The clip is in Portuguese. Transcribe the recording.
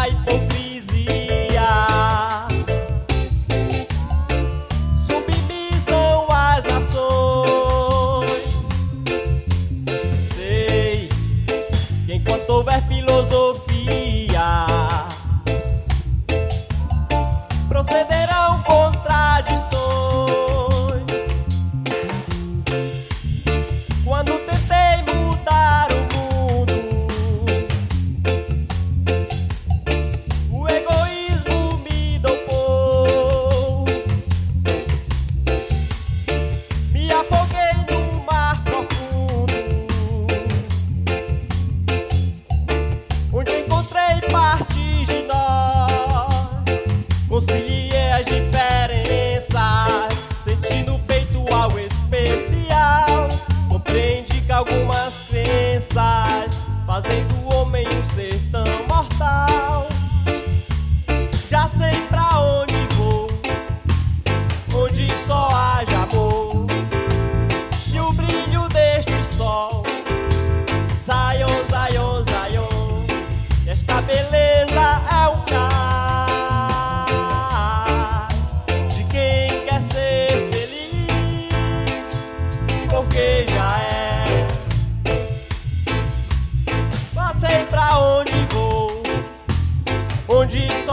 da hipocrisia. Submissão às nações. Sei que enquanto houver filosofia, procederão contradições. Quando tentei mudar o mundo, o egoísmo me dopou. Me afoguei no mar profundo, onde encontrei partes de nós. Conciliei as diferenças, senti no peito algo especial. Compreendi que algumas crenças fazem do homem um ser tão mortal. Já sei pra onde vou, onde só haja amor e o brilho deste sol. Zion, Zion, Zion, esta beleza é um cais de quem quer ser feliz, porque já é. Não sei pra onde vou, onde